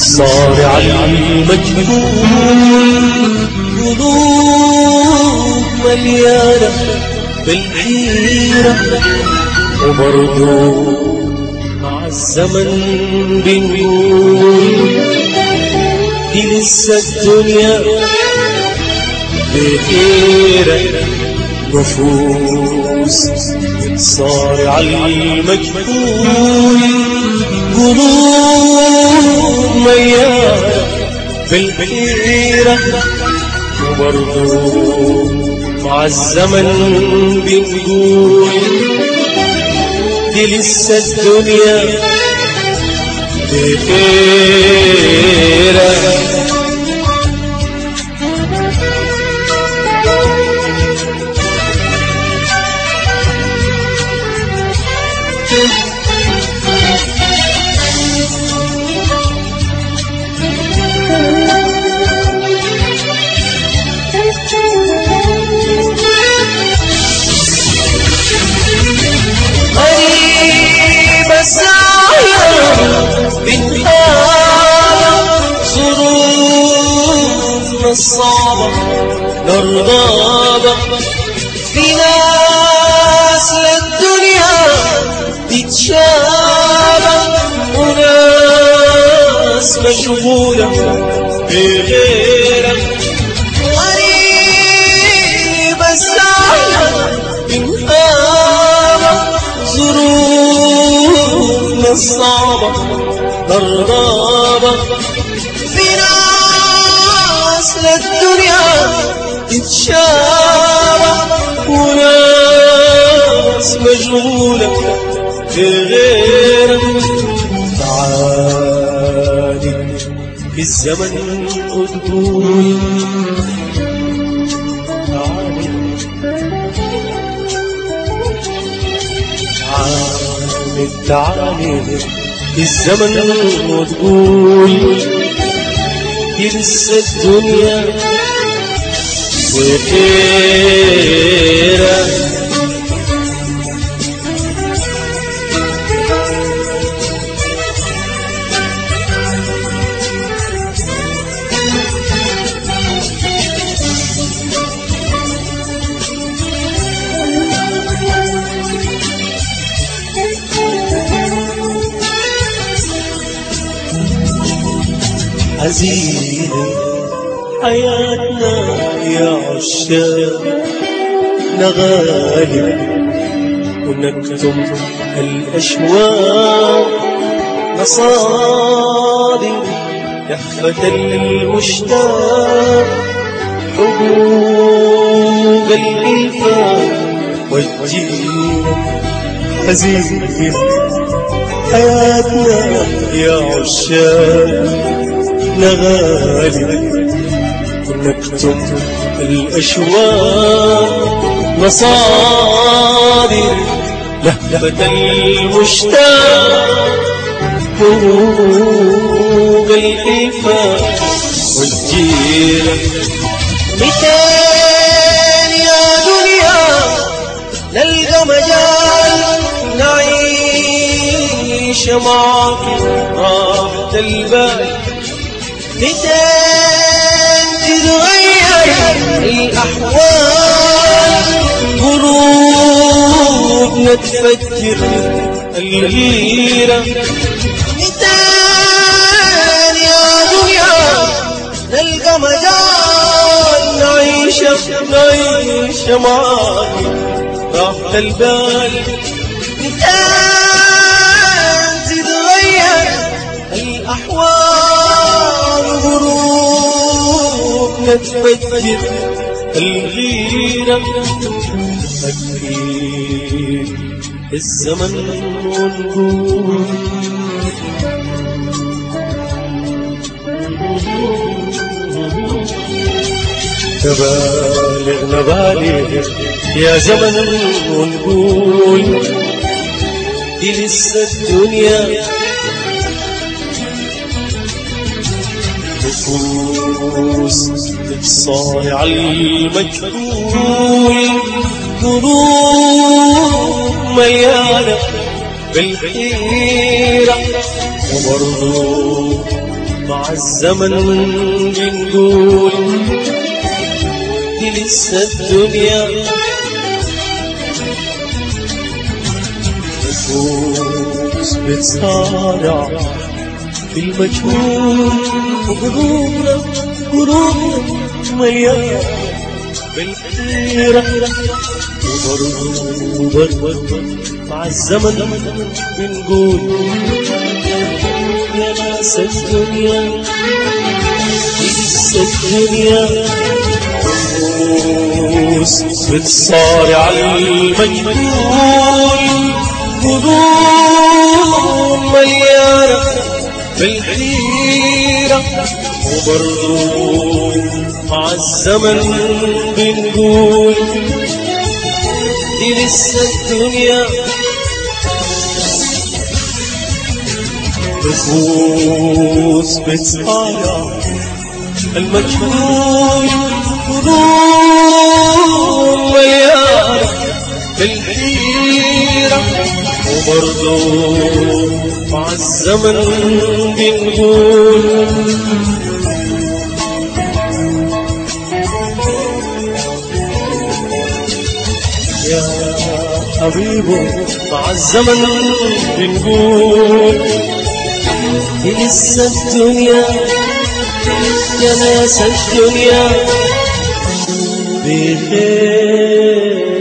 بتصارع المجهول، قلوب مليانة بالحيرة، وبرضو مع الزمن بنقول دي لسه الدنيا بخيرة. نفوس بتصارع المجهول، قلوب مليانة بالحيرة، وبرضو مع الزمن بنقول دي لسه الدنيا بخيرة. الصعبة للرغابة، في ناس للدنيا تتشابه، وناس مشغولة بغيرها. غريبة السهلة بنهابة، ظروفنا الصعبة للرغابة، للدنيا تتشابه، وناس مشغولة بغيرها. تعالي في الزمن وتقول، تعالي تعالي في الزمن وتقول دي لسه الدنيا بخيرة. عزيزة حياتنا يا عشاق، نغالب ونكتم الأشواق، مصادي لحفة المشتاق، حقوق الإلفاق والجيل. عزيزة حياتنا يا عشاق، نغالب ونكتم الأشواق، مصادر لهفة المشتاق، فوق الإفاق والجيرة. متين يا دنيا نلقى مجال نعيش معك راحة البال، متين تتغير الأحوال، قلوبنا تفكر الغيرة. متين يا دنيا نلقى مجال نعيش معك راحة البال، متين تتغير الأحوال، غروبنا تفجر الغيرة. أكيد الزمن ونقول نبالغ نبالغ يا زمن ونقول دي لسه الدنيا نفوس بتصارع المجهول، قلوب مليانة بالحيرة، وبرضو مع الزمن بنقول دي لسه الدنيا نفوس بتصارع في المجهول وقلوبنا مليانة بالحيرة وبرضه مع الزمن بنقول يا ناس الدنيا لسه الدنيا نفوس بتصارع المجهول قلوب مليانة بالحيرة وبرضو مع الزمن بنقول دي لسه الدنيا نفوس بتصارع المجهول قلوب مليانة بالحيرة وبرضو مع الزمن بنقول يا حبيبي مع الزمن بنقول دي لسه الدنيا يا ناس الدنيا بخير